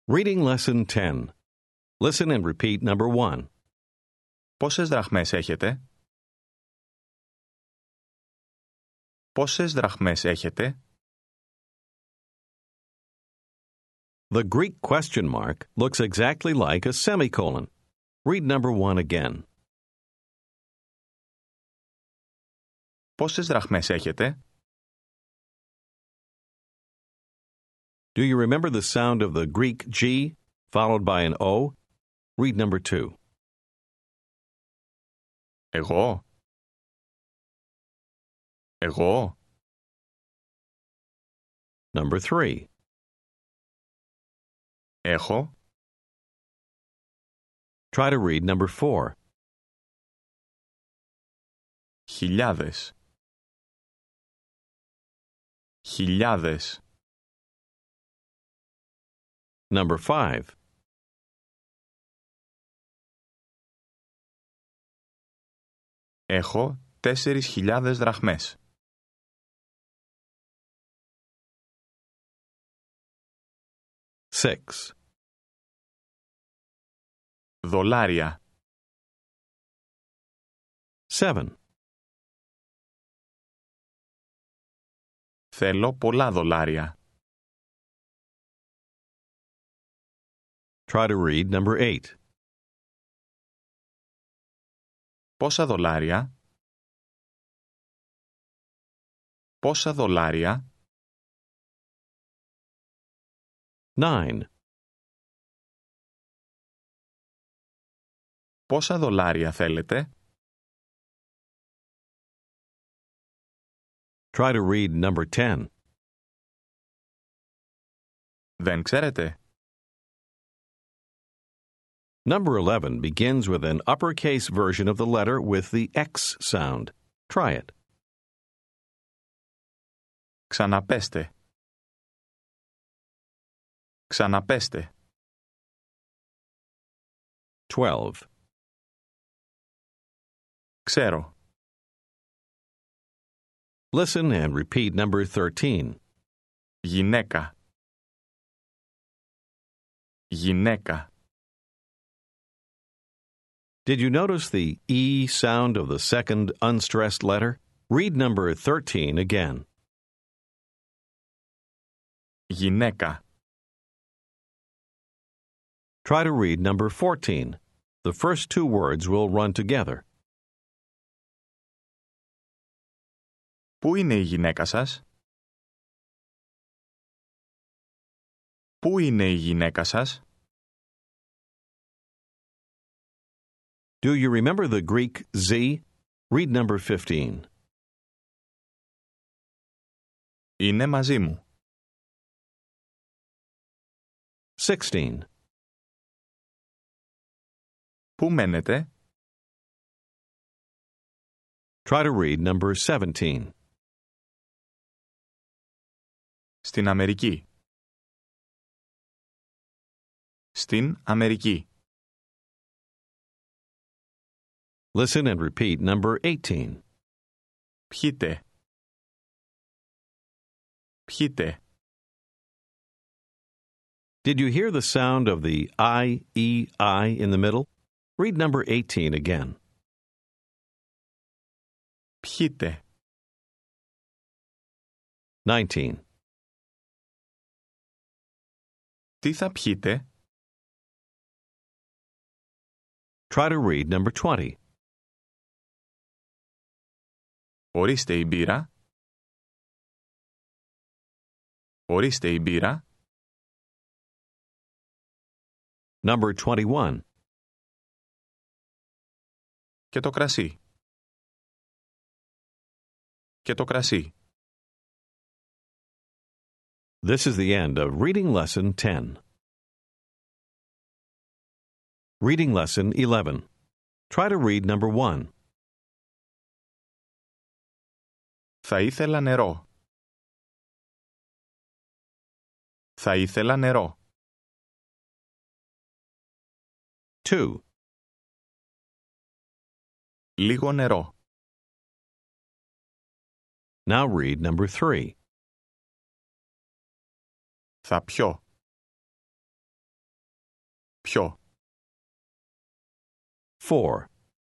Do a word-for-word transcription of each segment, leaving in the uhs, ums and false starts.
Reading Lesson ten. Listen and repeat number one. Πόσες δραχμές έχετε? Πόσες δραχμές έχετε? The Greek question mark looks exactly like a semicolon. Read number one again. Πόσες δραχμές έχετε? Do you remember the sound of the Greek G followed by an O? Read number two. Εγώ? Εγώ? Number three. Έχω? Try to read number four. Χιλιάδες. Χιλιάδες. Number five. Έχω τέσσερις χιλιάδες δραχμές. Six. Δολάρια. Seven. Θέλω πολλά δολάρια. Try to read number eight. Πόσα δολάρια? Πόσα δολάρια? Nine. Πόσα δολάρια θέλετε? Try to read number ten. Δεν ξέρετε? Number eleven begins with an uppercase version of the letter with the X sound. Try it. Ξαναπέστε. Ξαναπέστε. Twelve. Ξέρω. Listen and repeat number thirteen. Γυναίκα. Γυναίκα. Did you notice the E sound of the second unstressed letter? Read number thirteen again. Γυναίκα. Try to read number fourteen. The first two words will run together. Πού είναι η γυναίκα σας? Πού είναι η γυναίκα σας? Do you remember the Greek Z? Read number fifteen. Είναι μαζί μου. Sixteen. Πού μένετε? Try to read number seventeen. Στην Αμερική. Στην Αμερική. Listen and repeat number eighteen. Πιείτε. Πιείτε. Did you hear the sound of the I, E, I in the middle? Read number eighteen again. Πιείτε. Nineteen. Τι θα πιείτε? Try to read number twenty. Ορίστε η μπύρα. Ορίστε η μπύρα. Number twenty-one. Και το κρασί. Και το κρασί. This is the end of Reading Lesson ten. Reading Lesson eleven. Try to read number one. Θα ήθελα νερό. Θα ήθελα νερό. Two. Λίγο νερό. Now read number three. Θα πιω. Ποιο. four.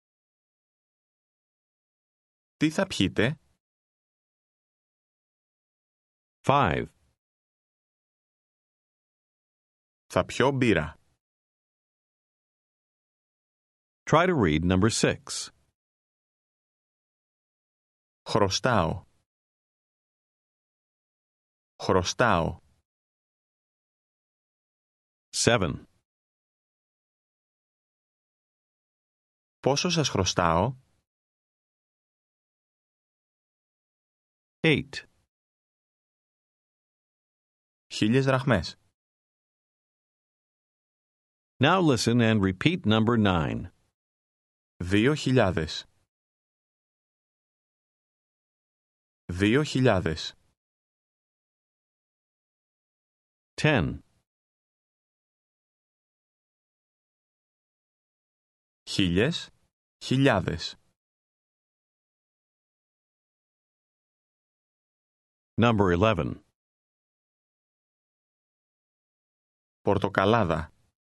Τι θα πιείτε. five. Θα πιω μπύρα. Try to read number six. Χρωστάω. Χρωστάω. seven. Πόσο σας χρωστάω. eight. Χίλιες δραχμές. Now listen and repeat number nine. Δύο χιλιάδες. Δύο χιλιάδες. ten. Χίλιες. Χιλιάδες. Number eleven. Πορτοκαλάδα.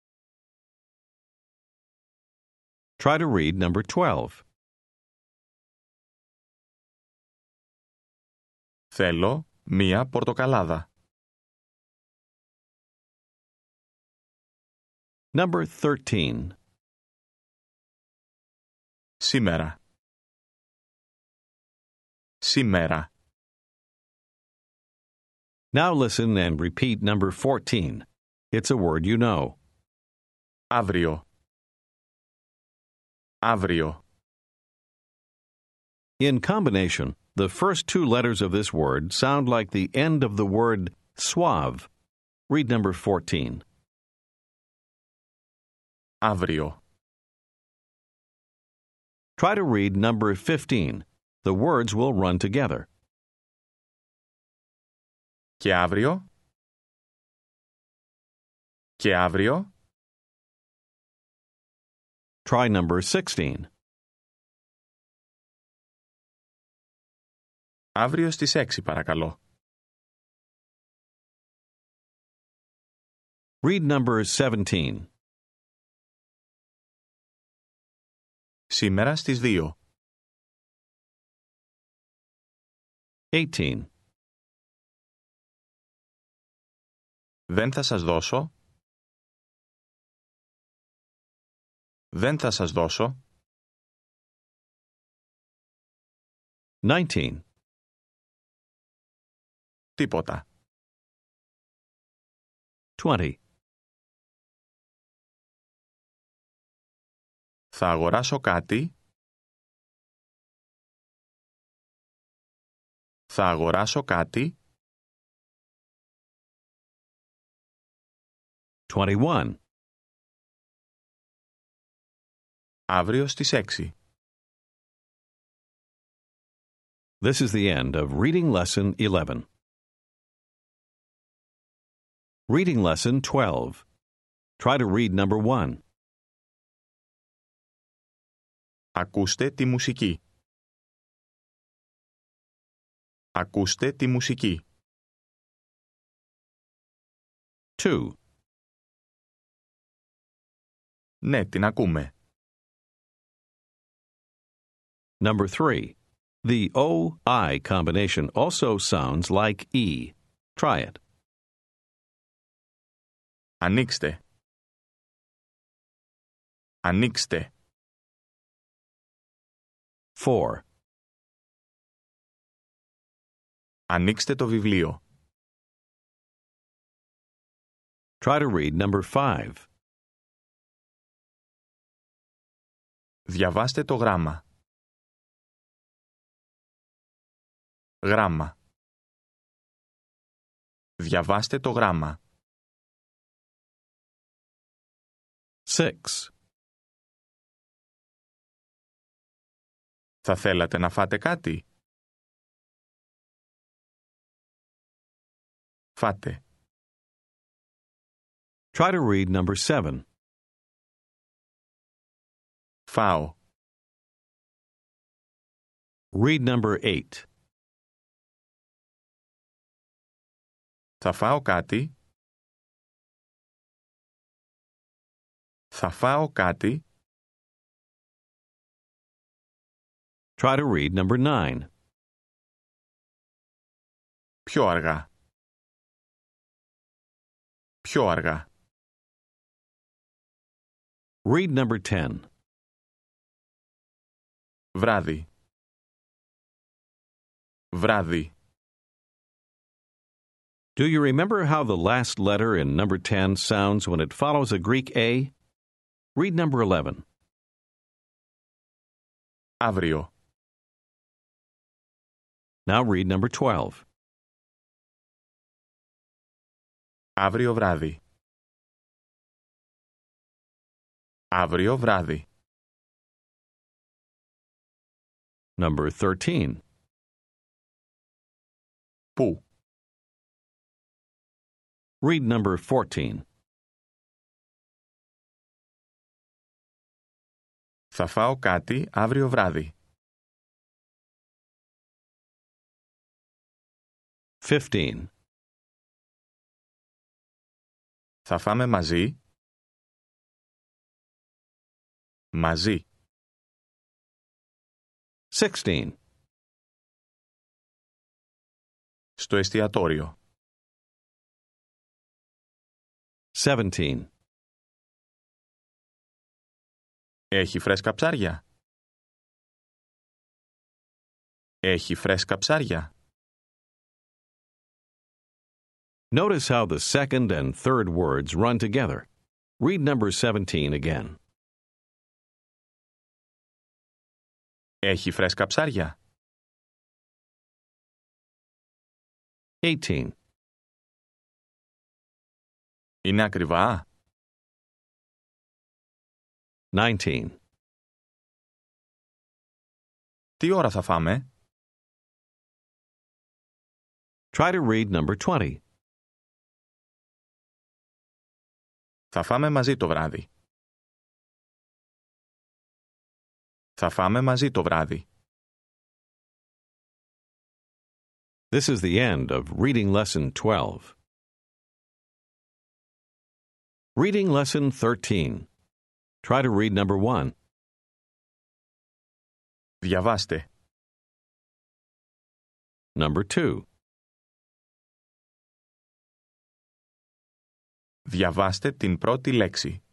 Try to read number twelve. Θέλω μία πορτοκαλάδα. Number thirteen. Σήμερα. Σήμερα. Now listen and repeat number fourteen. It's a word you know. Αύριο. Αύριο. In combination, the first two letters of this word sound like the end of the word suave. Read number fourteen. Αύριο. Try to read number fifteen. The words will run together. Και αύριο. Και αύριο. Try number sixteen. Αύριο στις έξι παρακαλώ. Read number seventeen. Σήμερα στις δύο. eighteen. Δεν θα σας δώσω. Δεν θα σας δώσω. nineteen. Τίποτα. twenty. Θα αγοράσω κάτι. Θα αγοράσω κάτι. twenty-one. Αύριο στις έξι. This is the end of Reading Lesson eleven. Reading Lesson twelve. Try to read number one. Ακούστε τη μουσική. Ακούστε τη μουσική. two. Ναι, την ακούμε. Number three. The O-I combination also sounds like E. Try it. Ανοίξτε. Ανοίξτε. four. Ανοίξτε το βιβλίο. Try to read number five. Διαβάστε το γράμμα. Γράμμα. Διαβάστε το γράμμα. six. Θα θέλατε να φάτε κάτι? Φάτε. Try to read number seven. Φάω. Read number eight. Θα φάω κάτι? Θα φάω κάτι. Try to read number nine. Πιο αργά. Πιο αργά. Read number ten. Βράδυ. Βράδυ. Do you remember how the last letter in number ten sounds when it follows a Greek A? Read number eleven. Αύριο. Now read number twelve. Αύριο βράδυ. Αύριο βράδυ. Number thirteen. Πού. Read number fourteen. Θα φάω κάτι αύριο βράδυ. fifteen. Θα φάμε μαζί. Μαζί. sixteen. Στο εστιατόριο. seventeen. Έχει φρέσκα ψάρια. Έχει φρέσκα ψάρια. Notice how the second and third words run together. Read number seventeen again. Έχει φρέσκα ψάρια. eighteen. Είναι ακριβά. nineteen. Τι ώρα θα φάμε? Try to read number twenty. Θα φάμε μαζί το βράδυ. Θα φάμε μαζί το βράδυ. This is the end of Reading Lesson twelve. Reading Lesson thirteen. Try to read number one. Διαβάστε. Number two. Διαβάστε την πρώτη λέξη.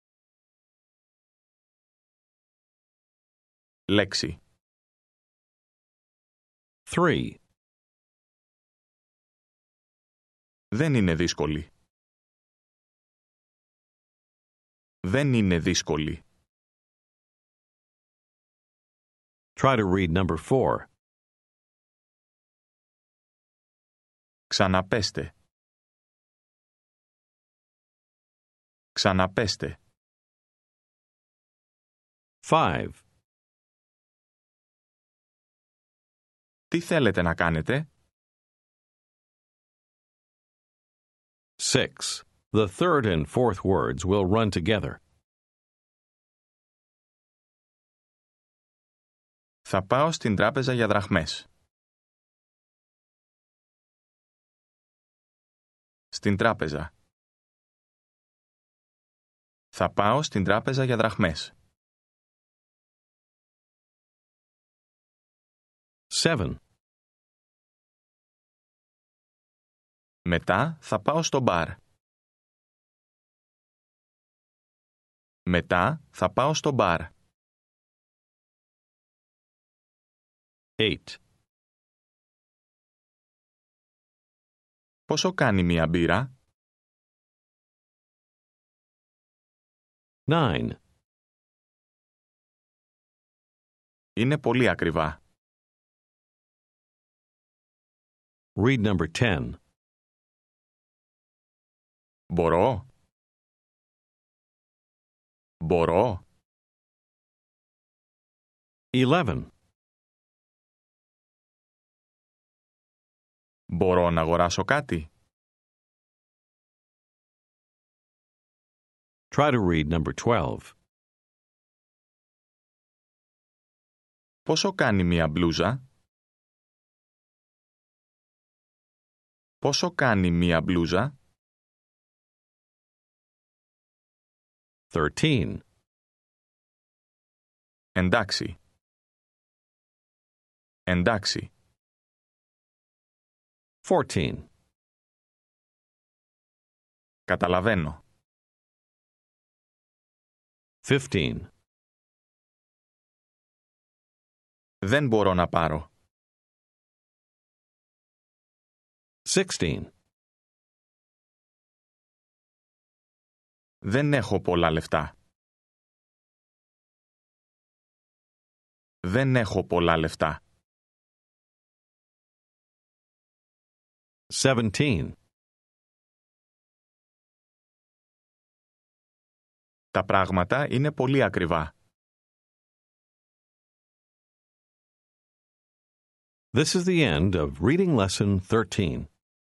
Λέξη. three. Δεν είναι δύσκολη. Δεν είναι δύσκολη. Try to read number four. Ξαναπέστε. Ξαναπέστε. five. Τι θέλετε να κάνετε? six. The third and fourth words will run together. Θα πάω στην τράπεζα για δραχμές. Στην τράπεζα. Θα πάω στην τράπεζα για δραχμές. seven. Μετά θα πάω στο μπαρ. Μετά θα πάω στο μπαρ. eight. Πόσο κάνει μία μπύρα? nine. Είναι πολύ ακριβά. Read number ten. Μπορώ? Μπορώ? eleven. Μπορώ να αγοράσω κάτι? Try to read number twelve. Πόσο κάνει μία μπλούζα? Πόσο κάνει μία μπλούζα? Thirteen. Εντάξει. Εντάξει. Fourteen. Καταλαβαίνω. Fifteen. Δεν μπορώ να πάρω. Sixteen. Δεν έχω πολλά λεφτά. Δεν έχω πολλά λεφτά. Seventeen. Τα πράγματα είναι πολύ ακριβά. This is the end of Reading Lesson thirteen.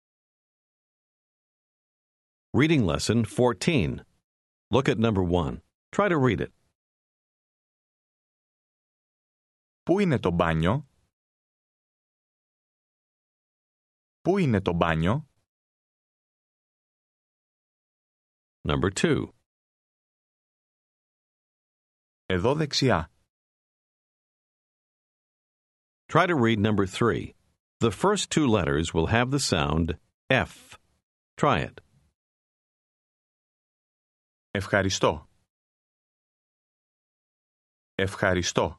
Reading Lesson fourteen. Look at number one. Try to read it. Πού είναι το μπάνιο? Πού είναι το μπάνιο? Number two. Εδώ δεξιά. Try to read number three. The first two letters will have the sound F. Try it. Ευχαριστώ. Ευχαριστώ.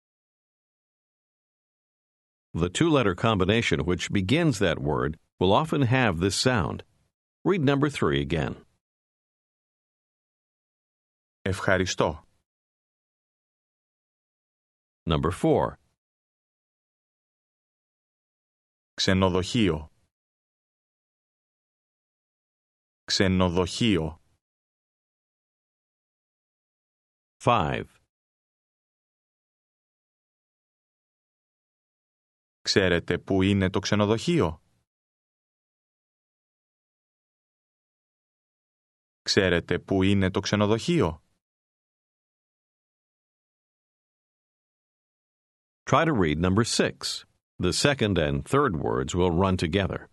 The two-letter combination which begins that word will often have this sound. Read number three again. Ευχαριστώ. Number four. Ξενοδοχείο. Ξενοδοχείο. Five. Ξέρετε πού είναι το ξενοδοχείο? Ξέρετε πού είναι το ξενοδοχείο? Try to read number six. The second and third words will run together.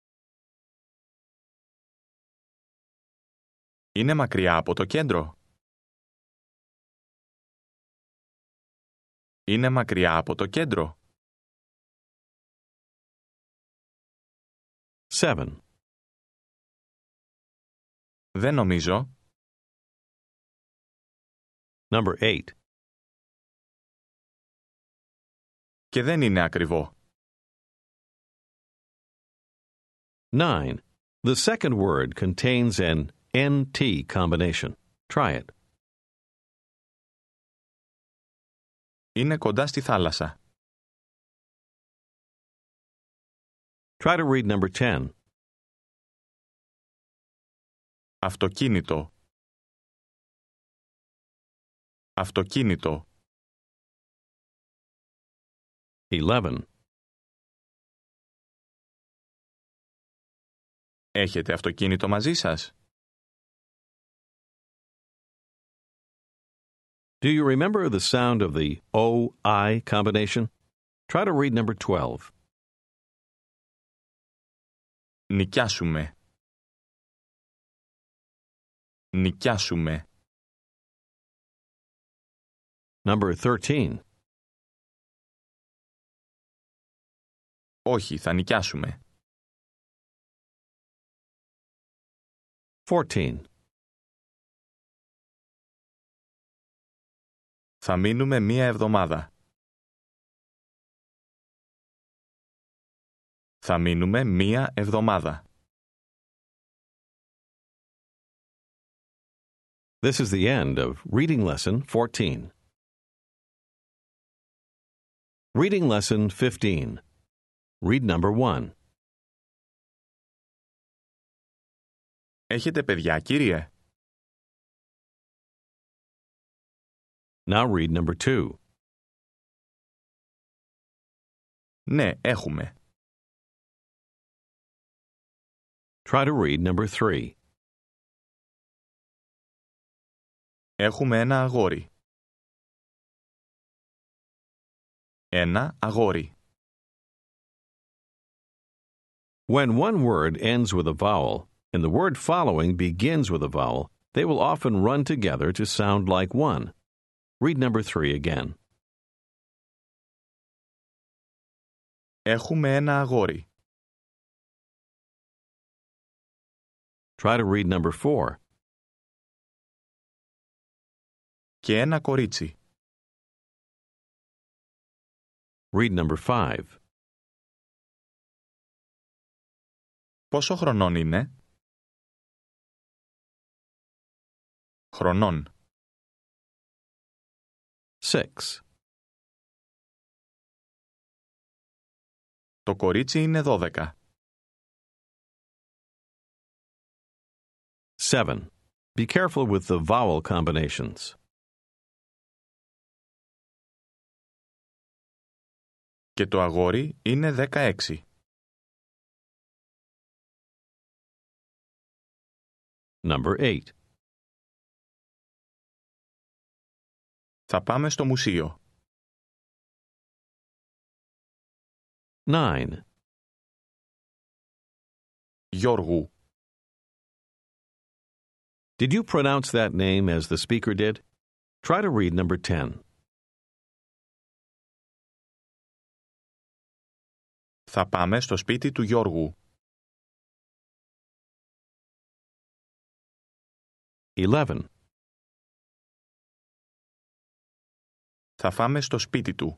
Είναι μακριά από το κέντρο. Είναι μακριά από το κέντρο. Seven. Δεν νομίζω. Number eight. Και δεν είναι ακριβό. Nine. The second word contains an N T combination. Try it. Είναι κοντά στη θάλασσα. Try to read number ten. Αυτοκίνητο. Αυτοκίνητο. Eleven. Έχετε αυτοκίνητο μαζί σας? Do you remember the sound of the O I combination? Try to read number twelve. Νοικιάσουμε. Νοικιάσουμε. Number thirteen. Όχι, θα νοικιάσουμε. Fourteen. Θα μείνουμε μία εβδομάδα. Θα μείνουμε μία εβδομάδα. This is the end of Reading Lesson fourteen. Reading Lesson fifteen. Read number one. Έχετε παιδιά, κύριε? Now read number two. Ναι, έχουμε. Try to read number three. Έχουμε ένα αγόρι. Ένα αγόρι. When one word ends with a vowel and the word following begins with a vowel, They will often run together to sound like one. Read number three again. Έχουμε ένα αγόρι. Try to read number four. Και ένα κορίτσι. Read number five. Πόσο χρονών είναι? Χρονών. Six. Το κορίτσι είναι δώδεκα. Seven. Be careful with the vowel combinations. Και το αγόρι είναι δεκαέξι. Number eight. Θα πάμε στο μουσείο. Nine. Γιώργου. Did you pronounce that name as the speaker did? Try to read number ten. Θα πάμε στο σπίτι του Γιώργου. Eleven. Θα φάμε στο σπίτι του.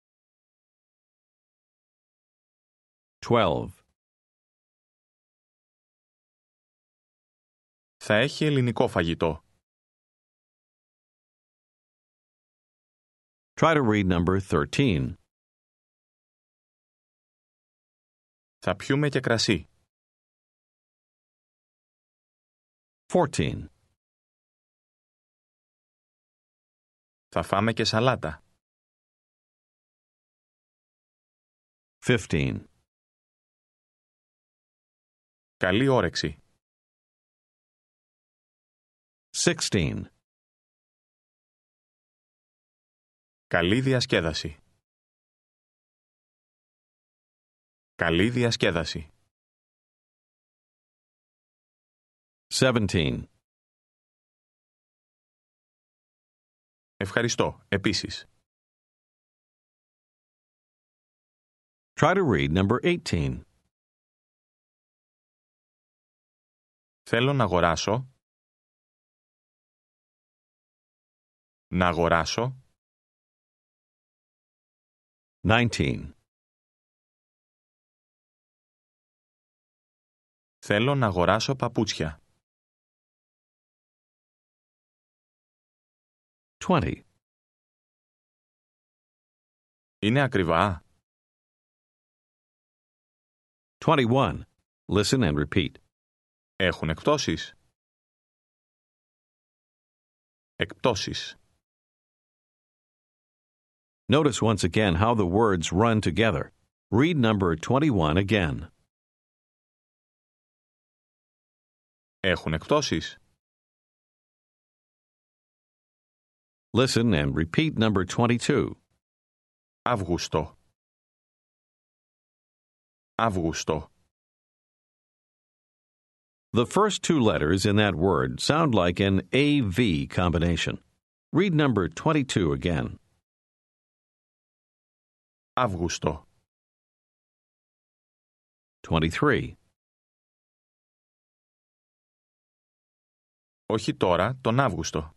Twelve. Θα έχει ελληνικό φαγητό. Try to read number thirteen. Θα πιούμε και κρασί. Fourteen. Θα φάμε και σαλάτα. Fifteen. Καλή όρεξη. Sixteen. Καλή διασκέδαση. Καλή διασκέδαση. Seventeen. Ευχαριστώ, επίσης. Try to read number eighteen. Θέλω να αγοράσω. Να αγοράσω. Nineteen. Θέλω να αγοράσω παπούτσια. Twenty. Είναι ακριβά? Twenty-one. Listen and repeat. Έχουν εκπτώσεις. Εκπτώσεις. Notice once again how the words run together. Read number twenty-one again. Έχουν εκπτώσεις. Listen and repeat number twenty-two. Αύγουστο. Αύγουστο. The first two letters in that word sound like an A V combination. Read number twenty-two again. Αύγουστο. twenty-three. Όχι τώρα, τον Αύγουστο.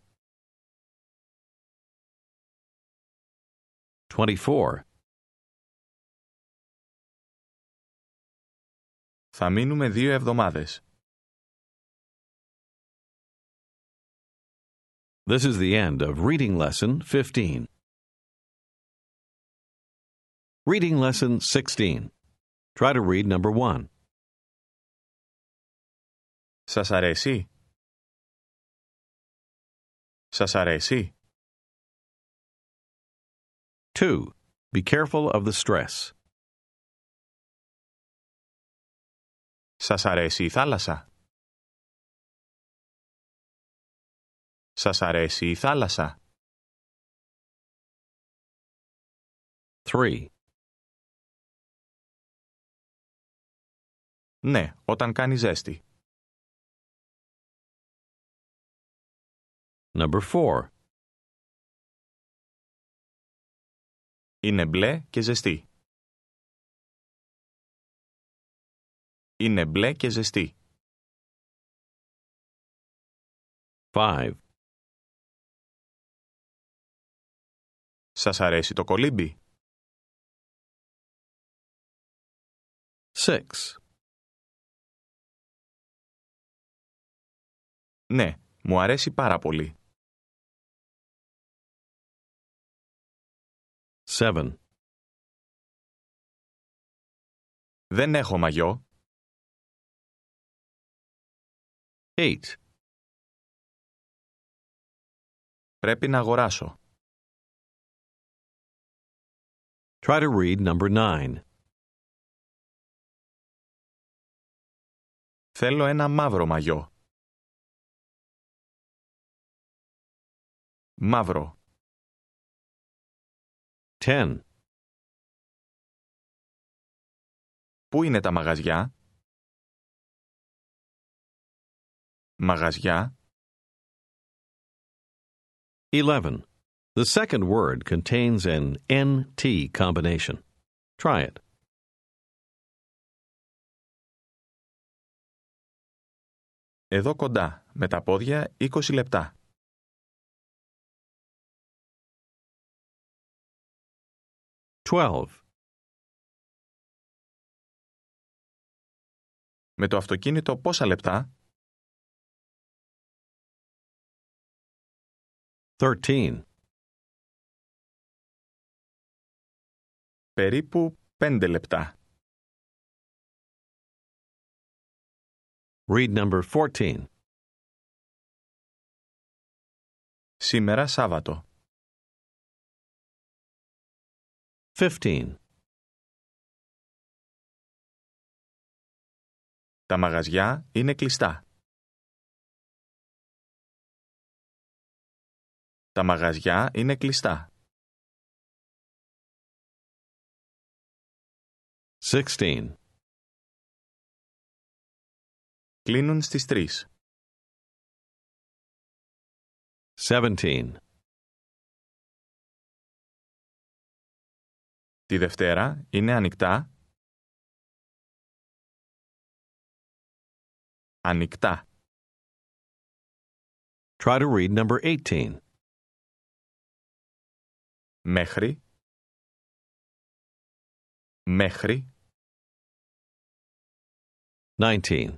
twenty-four. Θα μείνουμε δύο εβδομάδες. This is the end of Reading Lesson fifteen. Reading Lesson sixteen. Try to read number one. Σας αρέσει? Σας αρέσει? two. Be careful of the stress. Σας αρέσει η θάλασσα? Σας αρέσει η θάλασσα? three. Ναι, όταν κάνει ζέστη. Number four. Είναι μπλε και ζεστή. Είναι μπλε και ζεστή. Five. Σας αρέσει το κολύμπι? Six. Ναι, μου αρέσει πάρα πολύ. Seven. Δεν έχω μαγιό. Eight. Πρέπει να αγοράσω. Try to read number nine. Θέλω ένα μαύρο μαγιό. Μαύρο. Ten. Πού είναι τα μαγαζιά? Μαγαζιά. Eleven. The second word contains an N T combination. Try it. Εδώ κοντά, με τα πόδια, είκοσι λεπτά. Twelve. Με το αυτοκίνητο πόσα λεπτά? Thirteen. Περίπου πέντε λεπτά. Read number fourteen. Σήμερα Σάββατο. Fifteen. Τα μαγαζιά είναι κλειστά. Τα μαγαζιά είναι κλειστά. Sixteen. Κλείνουν στις τρεις. Seventeen. Τη Δευτέρα είναι ανοιχτά. Ανοιχτά. Try to read number eighteen. Μέχρι. Μέχρι. Nineteen.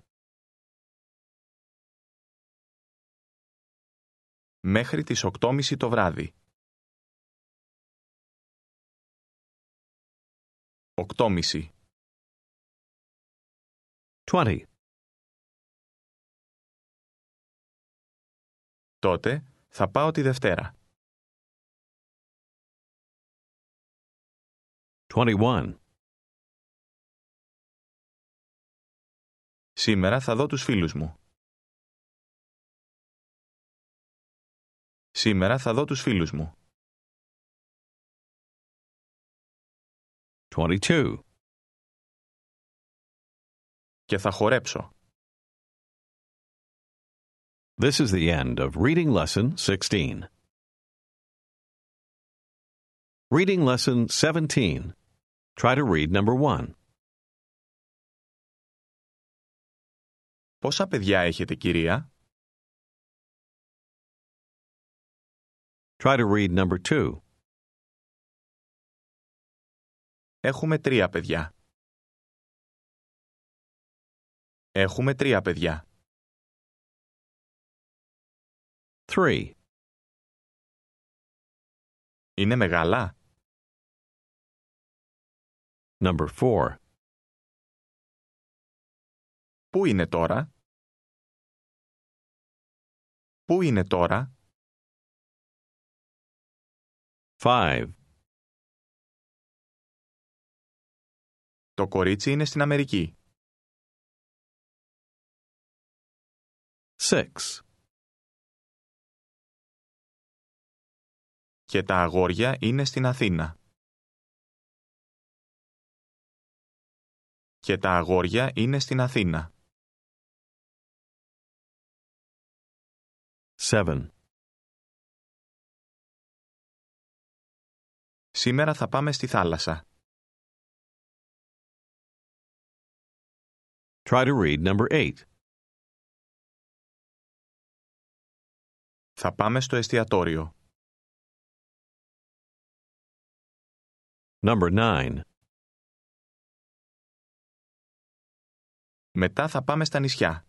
Μέχρι τις οκτώ και μισή το βράδυ. Οκτώ και μισή. Twenty. Τότε θα πάω τη Δευτέρα. Twenty-one. Σήμερα θα δω τους φίλους μου. Σήμερα θα δω τους φίλους μου. Twenty-two. Και θα χορέψω. This is the end of Reading Lesson sixteen. Reading Lesson seventeen. Try to read number one. Πόσα παιδιά έχετε, κυρία? Try to read number two. Έχουμε τρία παιδιά. Έχουμε τρία παιδιά. Three. Είναι μεγάλα? Number four. Πού είναι τώρα? Πού είναι τώρα? Five. Το κορίτσι είναι στην Αμερική. Six. Και τα αγόρια είναι στην Αθήνα. Και τα αγόρια είναι στην Αθήνα. Seven. Σήμερα θα πάμε στη θάλασσα. Try to read number eight. Θα πάμε στο εστιατόριο. Number nine. Μετά θα πάμε στα νησιά.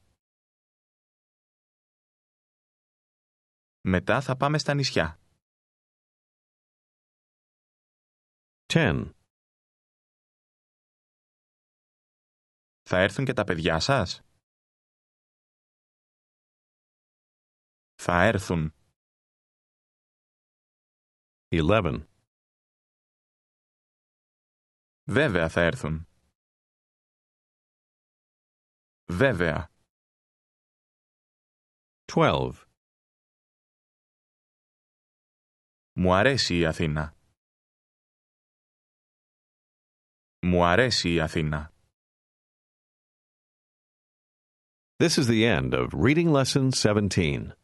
Μετά θα πάμε στα νησιά. ten. Θα έρθουν και τα παιδιά σας? Θα έρθουν. eleven. Βέβαια θα έρθουν. Βέβαια. twelve. Μου αρέσει η Αθήνα. Μου αρέσει η Αθήνα. This is the end of Reading Lesson seventeen.